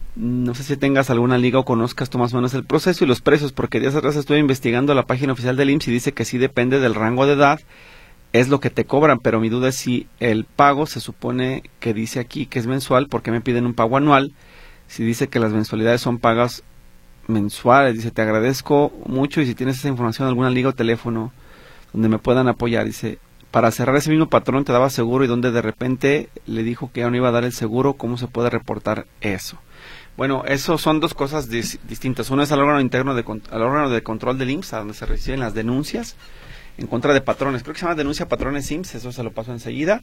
[SPEAKER 2] No sé si tengas alguna liga o conozcas tú más o menos el proceso y los precios, porque días atrás estuve investigando la página oficial del I M S S y dice que sí depende del rango de edad, es lo que te cobran, pero mi duda es si el pago se supone que dice aquí que es mensual, ¿por qué me piden un pago anual? Si dice que las mensualidades son pagas mensuales, dice, te agradezco mucho y si tienes esa información, alguna liga o teléfono donde me puedan apoyar, dice, para cerrar ese mismo patrón te daba seguro y donde de repente le dijo que ya no iba a dar el seguro, ¿cómo se puede reportar eso? Bueno, eso son dos cosas dis distintas. Uno es al órgano interno, de, al órgano de control del I M S S, a donde se reciben las denuncias en contra de patrones. Creo que se llama denuncia patrones I M S S, eso se lo paso enseguida.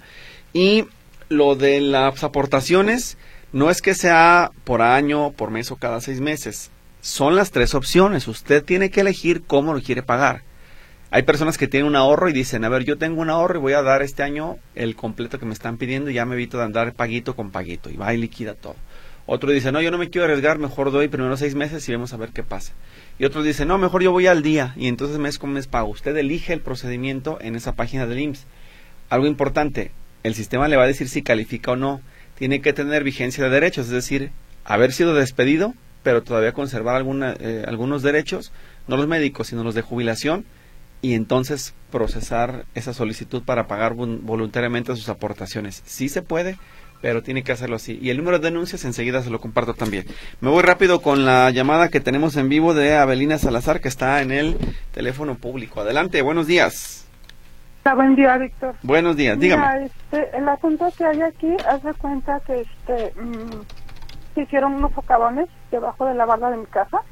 [SPEAKER 2] Y lo de las aportaciones, no es que sea por año, por mes o cada seis meses. Son las tres opciones. Usted tiene que elegir cómo lo quiere pagar. Hay personas que tienen un ahorro y dicen, a ver, yo tengo un ahorro y voy a dar este año el completo que me están pidiendo y ya me evito de andar paguito con paguito. Y va y liquida todo. Otro dice, no, yo no me quiero arriesgar, mejor doy primero seis meses y vemos a ver qué pasa. Y otro dice, no, mejor yo voy al día y entonces mes con mes pago. Usted elige el procedimiento en esa página del I M S S. Algo importante, el sistema le va a decir si califica o no. Tiene que tener vigencia de derechos, es decir, haber sido despedido, pero todavía conservar alguna, eh, algunos derechos, no los médicos, sino los de jubilación, y entonces procesar esa solicitud para pagar voluntariamente sus aportaciones. Sí se puede, pero tiene que hacerlo así. Y el número de denuncias enseguida se lo comparto también. Me voy rápido con la llamada que tenemos en vivo de Abelina Salazar, que está en el teléfono público. Adelante, buenos días.
[SPEAKER 6] Buen día, Víctor.
[SPEAKER 2] Buenos días, dígame.
[SPEAKER 6] Mira, este, el asunto que hay aquí, haz de cuenta que este, mmm, se hicieron unos socavones debajo de la barda de mi casa.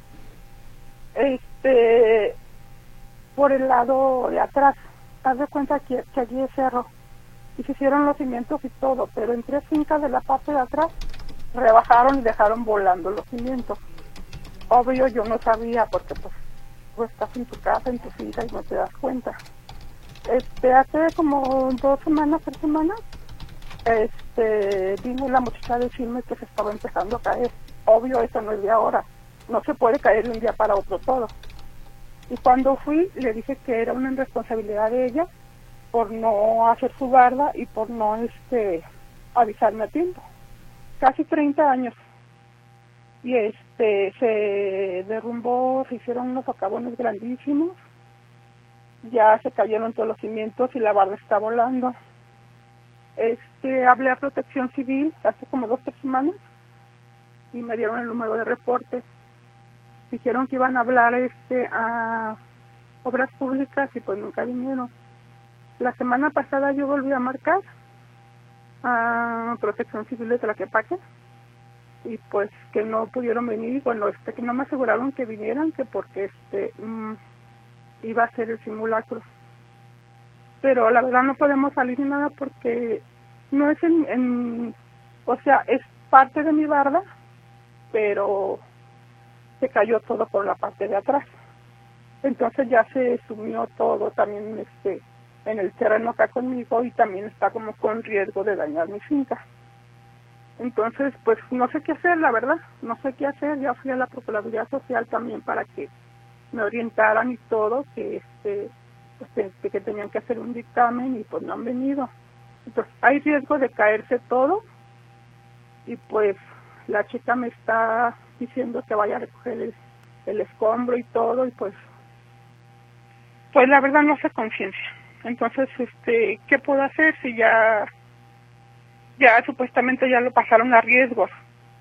[SPEAKER 6] Este... por el lado de atrás, haz de cuenta que, que allí es cerro, y se hicieron los cimientos y todo, pero en tres fincas de la parte de atrás rebajaron y dejaron volando los cimientos. Obvio yo no sabía porque pues tú estás en tu casa, en tu finca y no te das cuenta. Este, hace como dos semanas, tres semanas, este, vino la muchacha a decirme que se estaba empezando a caer. Obvio eso no es de ahora, no se puede caer de un día para otro todo. Y cuando fui, le dije que era una irresponsabilidad de ella por no hacer su barda y por no este avisarme a tiempo. Casi treinta años. Y este se derrumbó, se hicieron unos socavones grandísimos. Ya se cayeron todos los cimientos y la barda está volando. Este hablé a Protección Civil hace como dos tres semanas y me dieron el número de reporte. Dijeron que iban a hablar este a Obras Públicas y pues nunca vinieron. La semana pasada yo volví a marcar a Protección Civil de Tlaquepaque y pues que no pudieron venir. Bueno, este que no me aseguraron que vinieran, que porque este mmm, iba a ser el simulacro. Pero la verdad no podemos salir ni nada porque no es en, en o sea, es parte de mi barda, pero se cayó todo por la parte de atrás. Entonces ya se sumió todo también este en el terreno acá conmigo y también está como con riesgo de dañar mi finca. Entonces, pues no sé qué hacer, la verdad, no sé qué hacer. Ya fui a la Procuraduría Social también para que me orientaran y todo, que este pues, que, que tenían que hacer un dictamen y pues no han venido. Entonces, hay riesgo de caerse todo y pues la chica me está diciendo que vaya a recoger el, el escombro y todo y pues pues la verdad no sé conciencia. Entonces, este, ¿qué puedo hacer si ya ya supuestamente ya lo pasaron a riesgos?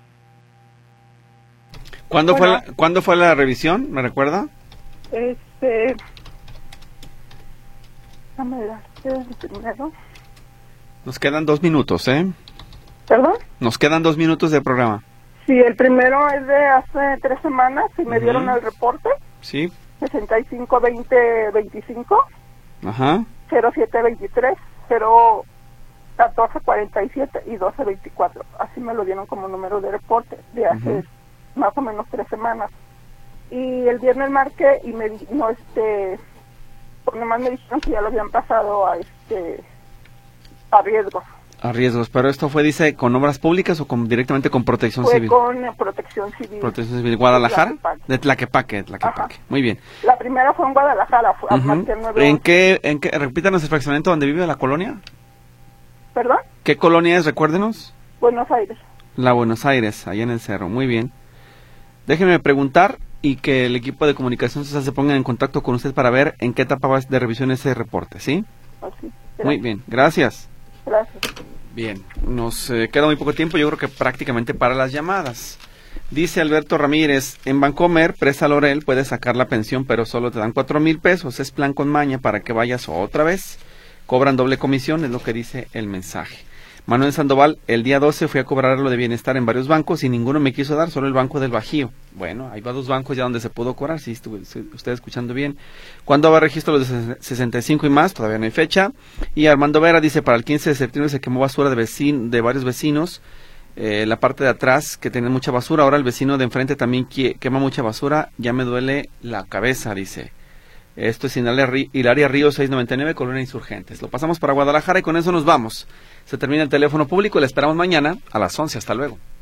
[SPEAKER 2] ¿Cuándo
[SPEAKER 6] bueno,
[SPEAKER 2] fue la, ¿cuándo fue la revisión? ¿Me recuerda?
[SPEAKER 6] Este, déjame darte el primero.
[SPEAKER 2] Nos quedan dos minutos, ¿eh?
[SPEAKER 6] ¿Perdón?
[SPEAKER 2] Nos quedan dos minutos de programa.
[SPEAKER 6] Sí, el primero es de hace tres semanas y me uh-huh. dieron el reporte.
[SPEAKER 2] Sí.
[SPEAKER 6] sesenta y cinco veinte veinticinco.
[SPEAKER 2] Ajá.
[SPEAKER 6] cero siete veintitrés, cero catorce cuarenta y siete y doce veinticuatro. Así me lo dieron como número de reporte de hace uh-huh. más o menos tres semanas. Y el viernes marqué y me no este, pues nomás me dijeron que ya lo habían pasado a este a riesgo.
[SPEAKER 2] A riesgos, pero esto fue, dice, ¿con obras públicas o con, directamente con Protección
[SPEAKER 6] Fue
[SPEAKER 2] Civil?
[SPEAKER 6] con eh, Protección Civil.
[SPEAKER 2] Protección Civil. ¿Guadalajara?
[SPEAKER 6] Tlaquepaque.
[SPEAKER 2] De Tlaquepaque, Tlaquepaque.
[SPEAKER 6] Ajá.
[SPEAKER 2] Muy bien.
[SPEAKER 6] La primera fue en Guadalajara, fue
[SPEAKER 2] Uh-huh.
[SPEAKER 6] a nueve
[SPEAKER 2] ¿En qué, en qué, repítanos el fraccionamiento donde vive la colonia?
[SPEAKER 6] ¿Perdón?
[SPEAKER 2] ¿Qué colonia es, recuérdenos?
[SPEAKER 6] Buenos Aires.
[SPEAKER 2] La Buenos Aires, allá en el cerro. Muy bien. Déjeme preguntar y que el equipo de comunicación social se ponga en contacto con usted para ver en qué etapa va de revisión ese reporte, ¿sí?
[SPEAKER 6] Así.
[SPEAKER 2] Muy bien, gracias.
[SPEAKER 6] Gracias.
[SPEAKER 2] Bien, nos eh, queda muy poco tiempo, yo creo que prácticamente para las llamadas. Dice Alberto Ramírez, en Bancomer, presa Lorel, puedes sacar la pensión, pero solo te dan cuatro mil pesos, es plan con maña para que vayas otra vez. Cobran doble comisión, es lo que dice el mensaje. Manuel Sandoval, el día doce fui a cobrar lo de bienestar en varios bancos y ninguno me quiso dar, solo el Banco del Bajío. Bueno, hay dos bancos ya donde se pudo cobrar, si estuve usted escuchando bien. ¿Cuándo va a registro los de sesenta y cinco y más? Todavía no hay fecha. Y Armando Vera dice, para el quince de septiembre se quemó basura de, vecin de varios vecinos, eh, la parte de atrás que tenía mucha basura, ahora el vecino de enfrente también quema mucha basura, ya me duele la cabeza, dice. Esto es Hilaria Río seiscientos noventa y nueve, Colonia Insurgentes. Lo pasamos para Guadalajara y con eso nos vamos. Se termina el teléfono público y le esperamos mañana a las once. Hasta luego.